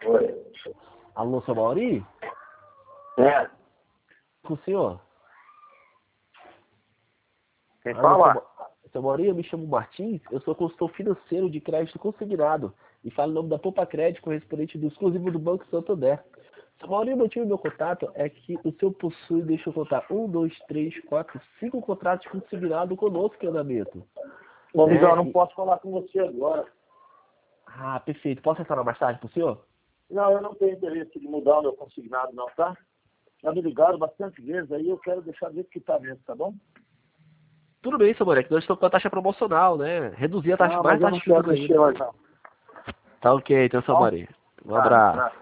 Oi. Alô, seu Mauri? É. Com o senhor? Quem Alô, fala? seu Mauri, eu me chamo Martins, eu sou consultor financeiro de crédito consignado e falo em nome da Poupa Crédito, correspondente do exclusivo do Banco Santander. Seu Mauri, o motivo do meu contato é que o senhor possui, deixa eu contar, 5 contratos consignados conosco em andamento. Bom, Miguel, eu Né? não posso falar com você agora. Ah, perfeito. Posso retornar mais tarde pro senhor? Não, eu não tenho interesse de mudar o meu consignado, não, tá? Já me ligaram bastante vezes aí, eu quero deixar do jeito que tá mesmo, tá bom? Tudo bem, seu Mauri, que nós estamos com a taxa promocional, né? Reduzir a taxa Não, mais mas eu taxa não de quero juros mexer ainda. mais, não. Tá ok, então, seu Tá bom? Mauri. Um Tá, abraço.